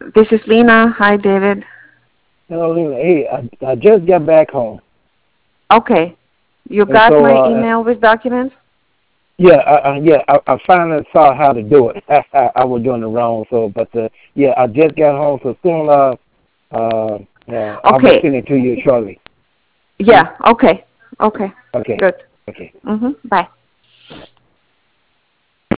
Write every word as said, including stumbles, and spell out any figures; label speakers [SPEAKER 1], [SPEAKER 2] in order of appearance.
[SPEAKER 1] This is Lena. Hi, David.
[SPEAKER 2] Hello, Lena. Hey, I, I just got back home,
[SPEAKER 1] Okay. You
[SPEAKER 2] and
[SPEAKER 1] got
[SPEAKER 2] so
[SPEAKER 1] my
[SPEAKER 2] uh,
[SPEAKER 1] email with documents?
[SPEAKER 2] yeah, I, I, yeah, I, I finally saw how to do it. I, I was doing it wrong, so but uh, yeah, I just got home, so soon uh, uh, uh, I'll be
[SPEAKER 1] Okay.
[SPEAKER 2] sending it to you shortly. Hmm?
[SPEAKER 1] Yeah. Okay. Okay.
[SPEAKER 2] Okay,
[SPEAKER 1] Good.
[SPEAKER 2] okay.
[SPEAKER 1] Mhm. Bye.